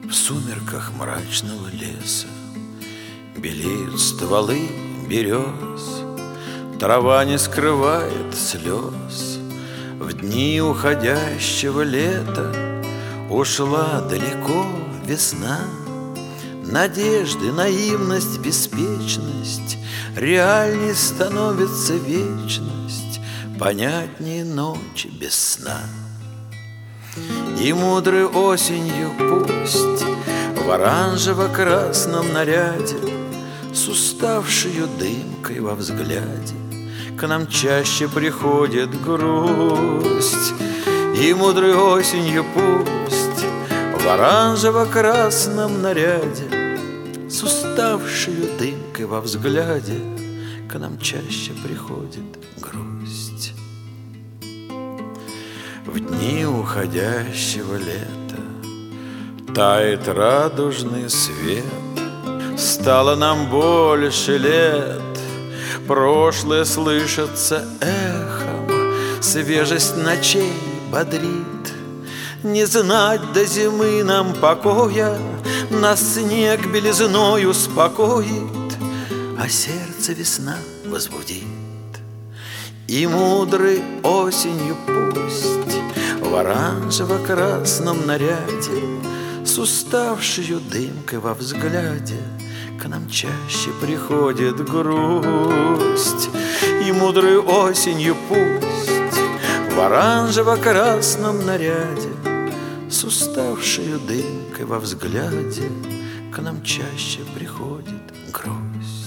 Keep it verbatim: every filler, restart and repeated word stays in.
В сумерках мрачного леса белеют стволы берез, трава не скрывает слез. В дни уходящего лета ушла далеко весна. Надежды, наивность, беспечность, реальней становится вечность, понятнее ночи без сна. И мудрой осенью пусть в оранжево-красном наряде, с уставшею дымкой во взгляде, к нам чаще приходит грусть. И мудрой осенью пусть в оранжево-красном наряде, с уставшею дымкой во взгляде, к нам чаще приходит грусть. В дни уходящего лета тает радужный свет, стало нам больше лет, прошлое слышится эхом, свежесть ночей бодрит. Не знать до зимы нам покоя, нас снег белизною успокоит, а сердце весна возбудит. И мудрой осенью пусть в оранжево-красном наряде, с уставшею дымкой во взгляде, к нам чаще приходит грусть. И мудрой осенью пусть в оранжево-красном наряде, с уставшею дымкой во взгляде, к нам чаще приходит грусть.